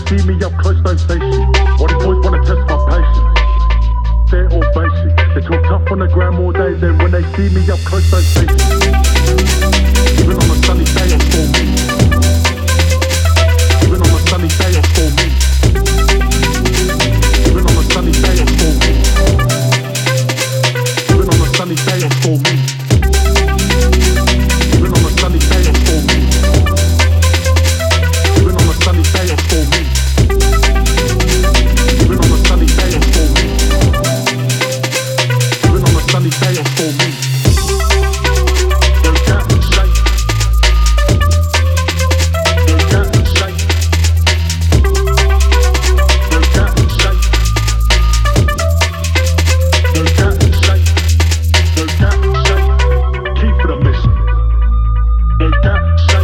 see me up close, don't say shit. All these boys wanna test my patience. Fair or basic. They talk tough on the gram all day, then when they see me up close, don't say shit. Even on a sunny day, it's for me. Even on a sunny day, it's for me. Even on a sunny day, it's for me. Even on a sunny day, it's for me. Even on a sunny day, it's for me. Even on a sunny day, it's for me. Even on a sunny day, it's for me. Even on a sunny day, it's for me. Don't get shake. Don't get shake. Don't get shake. Don't get shake. Don't get shake. Keep it a mission. Don't get shake.